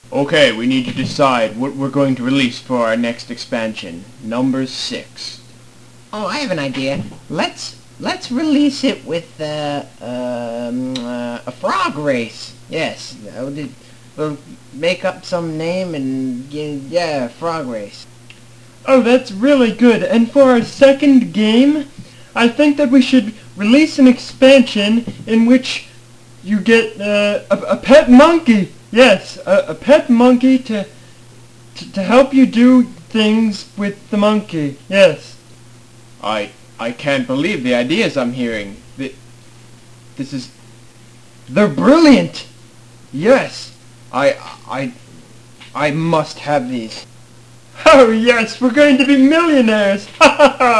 Okay, we need to decide what we're going to release for our next expansion. Number 6. Oh, I have an idea. Let's release it with a frog race. Yes, we'll make up some name and yeah, frog race. Oh, that's really good. And for our second game, I think that we should release an expansion in which you get a pet monkey. Yes, a pet monkey to help you do things with the monkey. Yes. I can't believe the ideas I'm hearing. They're brilliant. Yes. I must have these. Oh yes, we're going to be millionaires. Ha ha ha.